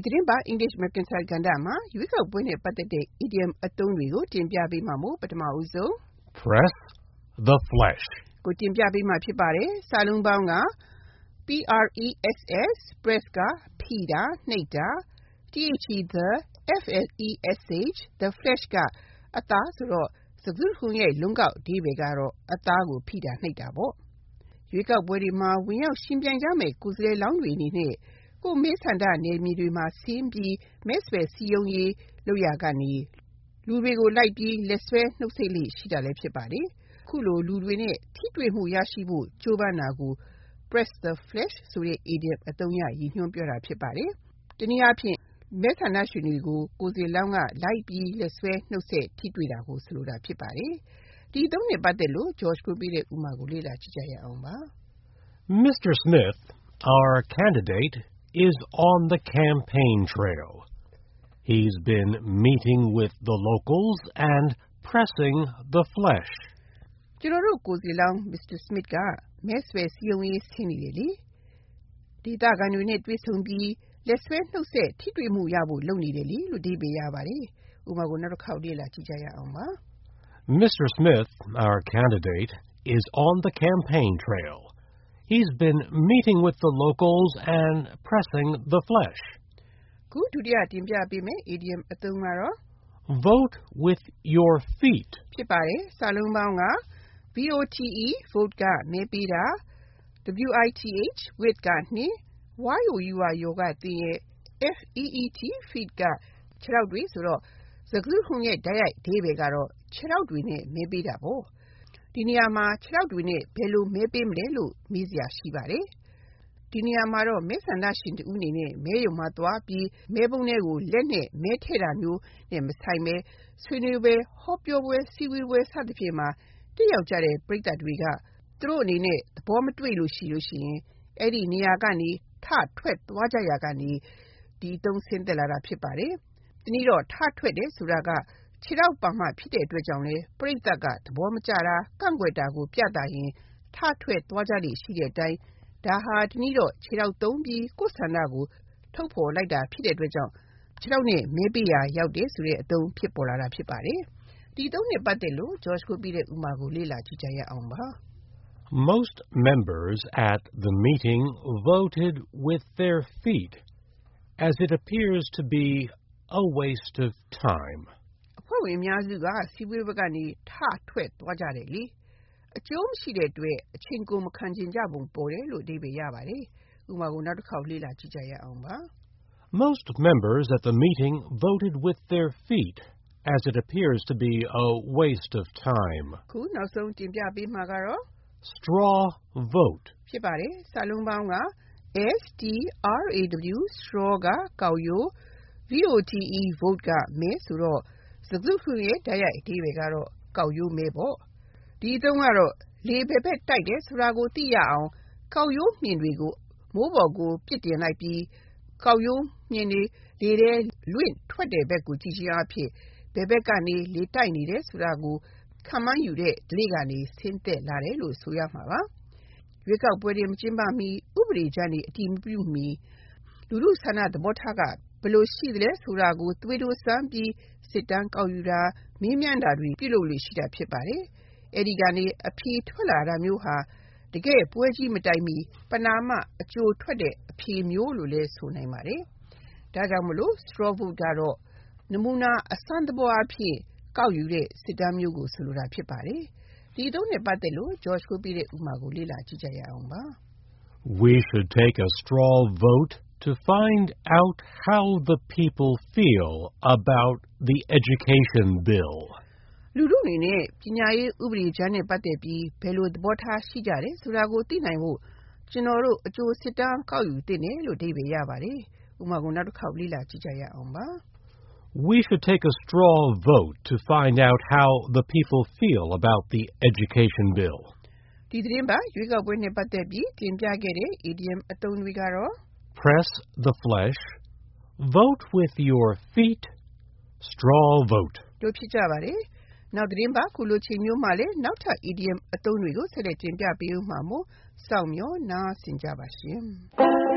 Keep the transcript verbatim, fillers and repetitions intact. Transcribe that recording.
သတင်းပါ English American Style ကဏ္ဍမှာရွေးကောက်ပွဲနဲ့ပတ်သက်တဲ့ idiom အသုံးတွေကိုတင်ပြပေးမှာမို့ပထမဦးဆုံး Press the flesh ကိုတင်ပြပေးမှာဖြစ်ပါတယ်။စာလုံးပေါင်းက P R E S S press ကဖိတာနှိပ်တာ The the F L E S H the flesh ကအသားဆိုတော့စကားခုံရဲ့လုံးကောက်အဓိပ္ပာယ်ကတော့အသားကိုဖိတာနှိပ်တာပေါ့။ရွေးကောက်ပွဲတွေမှာဝင်ရောက်ရှင်ပြိုင်ကြမယ့်ကိုယ်စားလှယ်လောင်းတွေအနေနဲ့ကိုမဲဆန္ဒနယ်မြေတွေမှာဆင်းပြီးမဲဆွယ်စည်းရုံးရေးလုပ်ရကနေလူတွေကိုလိုက်ပြီးလက်ဆွဲနှုတ်ဆက်လိရှိတာလည်းဖြစ်ပါတယ်။ခုလိုလူတွေနဲ့ထိတွေ့မှုရရှိဖို့ကြိုးပမ်းတာကို press the flesh ဆိုတဲ့ idiom အသုံးရရည်ညွှန်းပြောတာဖြစ်ပါတယ်။တနည်းအားဖြင့်မဲဆန္ဒရှင်တွေကိုကိုယ်စားလှယ်လောင်းကလိုက်ပြီးလက်ဆွဲနှုတ်ဆက်ထိတွေ့တာကိုဆိုလိုတာဖြစ်ပါတယ်။ဒီအသုံးနဲ့ပတ်သက်လို့ George ကိုပြတဲ့ဥပမာကိုလေ့လာကြည့်ကြရအောင်ပါ။ Mister Smith, our candidate, is on the campaign trail. He's been meeting with the locals and pressing the flesh. ကျွန်တော်တို့ကိုယ်စားလှယ်လောင်း Mister Smith ကမဲဆွယ်စည်းရုံးရေးဆင်းနေတယ်လေ။ဒေသခံတွေနဲ့တွေ့ဆုံပြီးလက်ဆွဲနှုတ်ဆက်ထိတွေ့မှုရဖို့လုပ်နေတယ်လေလို့အဓိပ္ပာယ်ရပါတယ်။ဥပမာကိုနောက်တစ်ခေါက်လေ့လာကြည့်ကြရအောင်ပါ။ Mister Smith, our candidate, is on the campaign trail. He's been meeting with the locals and pressing the flesh. ခုဒုတိယတင်ပြပေးမယ် idiom အသုံးကတော့ vote with your feet ဖြစ်ပါတယ်။စာလုံးပေါင်းက V O T E vote ကမဲပေးတာ W I T H with ကနှင်း Y O U R ယောကတင်ရဲ့ F E E T feet ကခြေထောက်တွေဆိုတော့စကားခုံရဲ့ဓာတ်ရိုက်အဓိပ္ပာယ်ကတော့ခြေထောက်တွေနဲ့မဲပေးတာပေါ့။ဒီနေရာမှာခြေထောက်တွေနဲ့ဘယ်လိုမဲပေးမလဲလို့မေးစရာရှိပါတယ်။ဒီနေရာမှာတော့မဲဆန္ဒရှင်တူအနေနဲ့မဲရုံမှာသွားပြီးမဲပုံးတွေကိုလက်နဲ့မဲထည့်တာမျိုးနဲ့မဆိုင်ပဲဆွေးနွေးပွဲဟောပြောပွဲစည်းဝေးပွဲစသဖြင့်မှာတက်ရောက်ကြတဲ့ပရိသတ်တွေကသူတို့အနေနဲ့သဘောမတွေ့လို့ရှိလို့ရှိရင်အဲ့ဒီနေရာကနေထထွက်သွားကြရကနေဒီသုံးဆင်းသက်လာတာဖြစ်ပါတယ်။ဒီနေ့တော့ထထွက်တယ်ဆိုတာကခြေထောက်ပါမှဖြစ်တဲ့အတွက်ကြောင့်လေပရိသတ်ကသဘောမကျတာကန့်ကွက်တာကိုပြသရင်ထထွက်သွားကြလိမ့်ရှိတဲ့အတိုင်းဒါဟာဒီနေ့တော့ခြေထောက်သုံးပြီးကိုယ်ဆန္ဒကိုထုတ်ဖော်လိုက်တာဖြစ်တဲ့အတွက်ကြောင့်ခြေထောက်နဲ့မဲပေးရာရောက်တယ်ဆိုတဲ့အသုံးဖြစ်ပေါ်လာတာဖြစ်ပါတယ်။ဒီသုံးနဲ့ပတ်သက်လို့ George ကိုပြတဲ့ဥပမာကိုလေ့လာကြည့်ကြရအောင်ပါ။ Most members at the meeting voted with their feet, as it appears to be a waste of time. အဖွဲ့ဝင်အများစုကစီဝေးဘက်ကနေထထွက်သွားကြတယ်လေ။အကျိုးမရှိတဲ့အတွက်အချိန်ကိုမခံကျင်ကြပုံပေါ်တယ်လို့အဓိပ္ပာယ်ရပါတယ်။ဥပမာကိုနောက်တစ်ခေါက်လေ့လာကြည့်ကြရအောင်ပါ။ Most members at the meeting voted with their feet, as it appears to be a waste of time. ခုနောက်ဆုံးတင်ပြပေးမှာကတော့ straw vote ဖြစ်ပါတယ်။စာလုံးပေါင်းက S T R A W straw ကကောက်ရိုး V O T E vote ကမဲဆိုတော့စကားခုရဲ့ဓာတ်ရိုက်အဓိပ္ပာယ်ကတော့ကောက်ရိုးမဲပေါ့။ဒီအသုံးကတော့လေဘက်ဘက်တိုက်တယ်ဆိုတာကိုသိရအောင်ကောက်ရိုးမြင်တွေကိုမိုးပေါ်ကိုပြစ်တင်လိုက်ပြီးကောက်ရိုးမြင်တွေလေထဲလွင့်ထွက်တဲ့ဘက်ကိုကြည့်ခြင်းအဖြစ်ဘယ်ဘက်ကနေလေတိုက်နေတယ်ဆိုတာကိုခံမှန်းယူတဲ့ဓလေ့ကနေဆင်းသက်လာတယ်လို့ဆိုရမှာပါ။ရွေးကောက်ပွဲတွေမကျင်းပမီဥပဒေကြမ်းတွေအတည်မပြုမီလူလူဆန္ဒသဘောထားကဘယ်လိုရှိသလဲဆိုတာကိုသွေးတိုးစမ်းပြီးစစ်တမ်းကောက်ယူတာမေးမြန်းတာတွေပြုလုပ်လို့ရှိတာဖြစ်ပါတယ်။အဲဒီကနေအဖြေထွက်လာတာမျိုးဟာတကယ်ပွဲကြီးမတိုင်မီပနာမအကျိုးထွက်တဲ့အဖြေမျိုးလို့လည်းဆိုနိုင်ပါတယ်။ဒါကြောင့်မလို့ straw vote ကတော့နမူနာအစမ်းသဘောအဖြစ်ကောက်ယူတဲ့စစ်တမ်းမျိုးကိုဆိုလိုတာဖြစ်ပါတယ်။ဒီသုံးနဲ့ပတ်သက်လို့ George ကိုပြတဲ့ဥပမာကိုလေ့လာကြည့်ကြရအောင်ပါ။ We should take a straw vote to find out how the people feel about the education bill. လူတို့အနေနဲ့ပညာရေးဥပဒေကြမ်းနဲ့ပတ်သက်ပြီးဘယ်လိုသဘောထားရှိကြတယ်ဆိုတာကိုသိနိုင်ဖို့ကျွန်တော်တို့အကျိုးစစ်တမ်းကောက်ယူသင့်တယ်လို့အဓိပ္ပာယ်ရပါတယ်။ဥပမာကိုနောက်တစ်ခေါက်လေ့လာကြည့်ကြရအောင်ပါ။ We should take a straw vote to find out how the people feel about the education bill. ဒီသတင်းပါရွေးကောက်ပွဲနဲ့ပတ်သက်ပြီးတင်ပြခဲ့တဲ့ idiom အသုံးတွေကတော့ press the flesh, vote with your feet, straw vote တို့ဖြစ်ကြပါတယ်။နောက်သတင်းပါခုလိုချိန်မျိုးမှလည်းနောက်ထပ် idiom အသုံးတွေကိုဆက်လက်တင်ပြပေးဦးမှာမို့စောင့်မျှော်နားဆင်ကြပါရှင်။